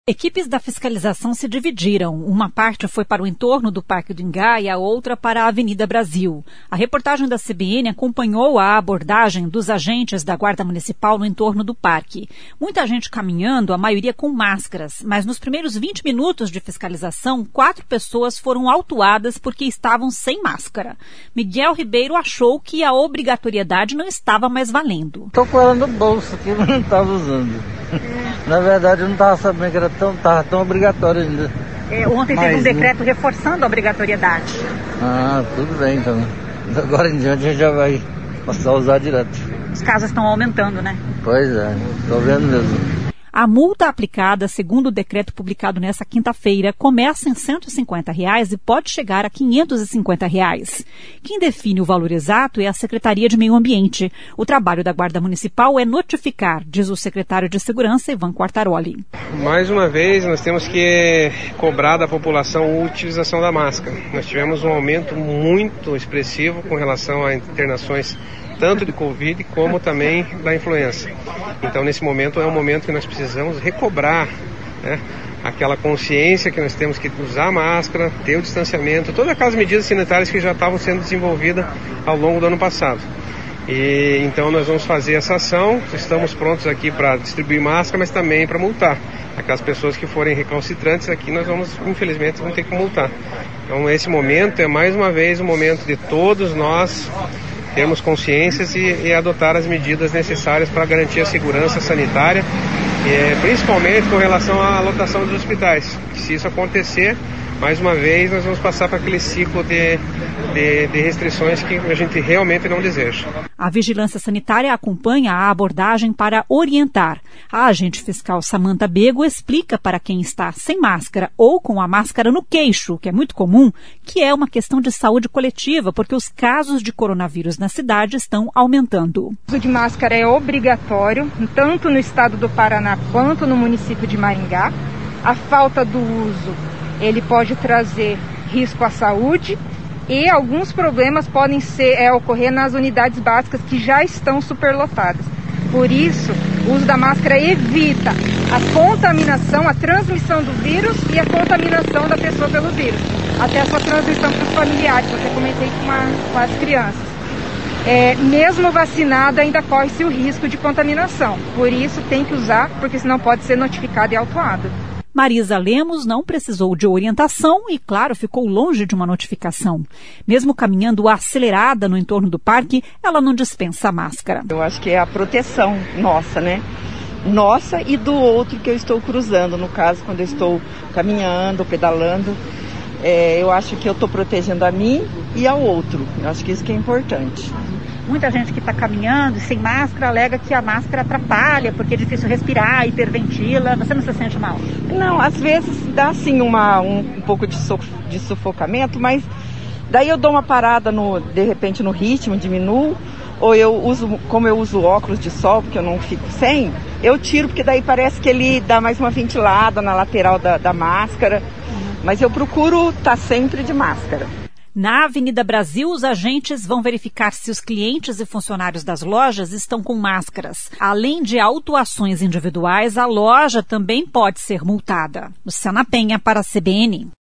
Equipes da fiscalização se dividiram. Uma parte foi para o entorno do Parque do Ingá e a outra para a Avenida Brasil. A reportagem da CBN acompanhou a abordagem dos agentes da Guarda Municipal no entorno do parque. Muita gente caminhando, a maioria com máscaras, mas nos primeiros 20 minutos de fiscalização, 4 pessoas foram autuadas porque estavam sem máscara. Miguel Ribeiro achou que a obrigatoriedade não estava mais valendo. Estou com ela no bolso, que eu não estava usando. Na verdade, eu não estava sabendo que era tão obrigatório ainda. Ontem teve um decreto reforçando a obrigatoriedade. Ah, tudo bem então. Agora em diante a gente já vai passar a usar direto. Os casos estão aumentando, né? Pois é, estou vendo mesmo. A multa aplicada, segundo o decreto publicado nesta quinta-feira, começa em R$ 150 e pode chegar a R$ 550. Quem define o valor exato é a Secretaria de Meio Ambiente. O trabalho da Guarda Municipal é notificar, diz o secretário de Segurança, Ivan Quartaroli. Mais uma vez, nós temos que cobrar da população a utilização da máscara. Nós tivemos um aumento muito expressivo com relação a internações tanto de Covid como também da influenza. Então, nesse momento, é um momento que nós precisamos recobrar, né, aquela consciência que nós temos que usar máscara, ter o distanciamento, todas aquelas medidas sanitárias que já estavam sendo desenvolvidas ao longo do ano passado. E então nós vamos fazer essa ação, estamos prontos aqui para distribuir máscara, mas também para multar. Aquelas pessoas que forem recalcitrantes aqui, nós vamos, infelizmente, ter que multar. Então, esse momento é, mais uma vez, o momento de todos nós termos consciências e adotar as medidas necessárias para garantir a segurança sanitária, principalmente com relação à lotação dos hospitais. Se isso acontecer, mais uma vez nós vamos passar para aquele ciclo de restrições que a gente realmente não deseja. A Vigilância Sanitária acompanha a abordagem para orientar. A agente fiscal Samanta Bego explica para quem está sem máscara ou com a máscara no queixo, que é muito comum, que é uma questão de saúde coletiva, porque os casos de coronavírus na cidade estão aumentando. O uso de máscara é obrigatório, tanto no estado do Paraná quanto no município de Maringá. A falta do uso, ele pode trazer risco à saúde e alguns problemas podem ocorrer nas unidades básicas que já estão superlotadas. Por isso, o uso da máscara evita a contaminação, a transmissão do vírus e a contaminação da pessoa pelo vírus, até a sua transmissão para os familiares, você comentei com as crianças. Mesmo vacinada, ainda corre-se o risco de contaminação. Por isso, tem que usar, porque senão pode ser notificado e autuado. Marisa Lemos não precisou de orientação e, claro, ficou longe de uma notificação. Mesmo caminhando acelerada no entorno do parque, ela não dispensa a máscara. Eu acho que é a proteção nossa, né? Nossa e do outro que eu estou cruzando. No caso, quando eu estou caminhando, pedalando, eu acho que eu estou protegendo a mim e ao outro. Eu acho que isso que é importante. Muita gente que está caminhando sem máscara alega que a máscara atrapalha, porque é difícil respirar, hiperventila. Você não se sente mal? Não, às vezes dá assim um pouco de sufocamento, mas daí eu dou uma parada, de repente no ritmo, diminuo, ou como eu uso óculos de sol, porque eu não fico sem, eu tiro, porque daí parece que ele dá mais uma ventilada na lateral da máscara, mas eu procuro estar sempre de máscara. Na Avenida Brasil, os agentes vão verificar se os clientes e funcionários das lojas estão com máscaras. Além de autuações individuais, a loja também pode ser multada. Luciana Penha para a CBN.